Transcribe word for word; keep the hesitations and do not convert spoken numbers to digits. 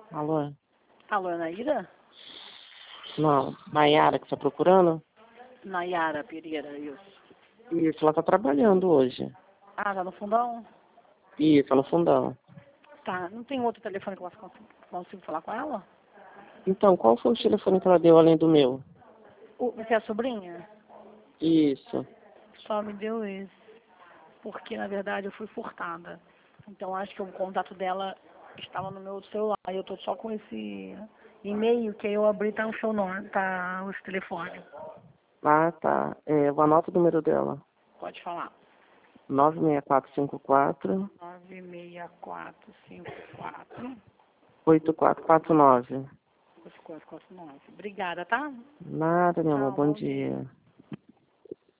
Alô? Alô, Naíra? Não, Nayara que tá procurando? Nayara Pereira, isso. Isso, ela tá trabalhando hoje. Ah, tá no fundão? Isso, tá no fundão. Tá, não tem outro telefone que eu possa consigo falar com ela? Então, qual foi o telefone que ela deu além do meu? O, você é a sobrinha? Isso. Só me deu esse. Porque, na verdade, eu fui furtada. Então, acho que o contato dela estava no meu outro celular. E eu tô só com esse e-mail que eu abri, tá o seu nome, tá os telefones. Ah, tá. É, eu anoto o número dela. Pode falar. nove seis quatro cinco quatro, nove seis quatro cinco quatro, oito quatro quatro nove. oito quatro quatro nove. Obrigada, tá? Nada, meu amor. Tchau, Bom bom dia. dia.